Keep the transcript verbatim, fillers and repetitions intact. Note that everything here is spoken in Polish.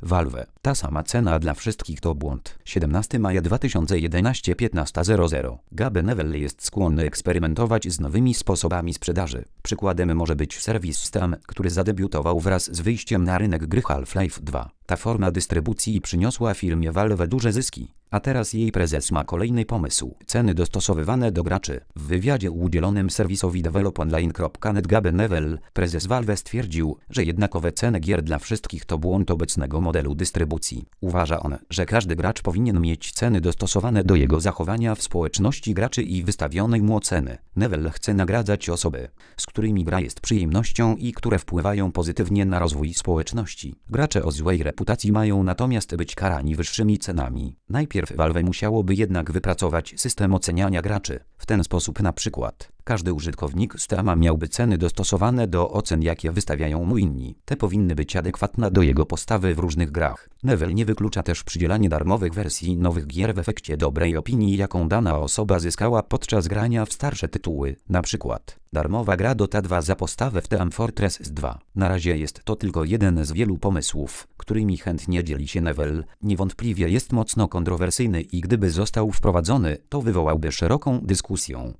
Valve. Ta sama cena dla wszystkich to błąd. siedemnastego maja dwa tysiące jedenastego piętnasta zero zero. Gabe Newell jest skłonny eksperymentować z nowymi sposobami sprzedaży. Przykładem może być serwis Steam, który zadebiutował wraz z wyjściem na rynek gry Half-Life dwa. Ta forma dystrybucji przyniosła firmie Valve duże zyski, a teraz jej prezes ma kolejny pomysł. Ceny dostosowywane do graczy. W wywiadzie udzielonym serwisowi develop online kropka net Gabe Newell, prezes Valve, stwierdził, że jednakowe ceny gier dla wszystkich to błąd obecnego modelu dystrybucji. Uważa on, że każdy gracz powinien mieć ceny dostosowane do jego zachowania w społeczności graczy i wystawionej mu oceny. Newell chce nagradzać osoby, z którymi gra jest przyjemnością i które wpływają pozytywnie na rozwój społeczności. Gracze o złej reputacji mają natomiast być karani wyższymi cenami. Najpierw Valve musiałoby jednak wypracować system oceniania graczy. W ten sposób na przykład każdy użytkownik Steama miałby ceny dostosowane do ocen, jakie wystawiają mu inni. Te powinny być adekwatne do jego postawy w różnych grach. Newell nie wyklucza też przydzielania darmowych wersji nowych gier w efekcie dobrej opinii, jaką dana osoba zyskała podczas grania w starsze tytuły. Na przykład darmowa gra Dota dwa za postawę w Team Fortress dwa. Na razie jest to tylko jeden z wielu pomysłów, którymi chętnie dzieli się Newell. Niewątpliwie jest mocno kontrowersyjny i gdyby został wprowadzony, to wywołałby szeroką dyskusję.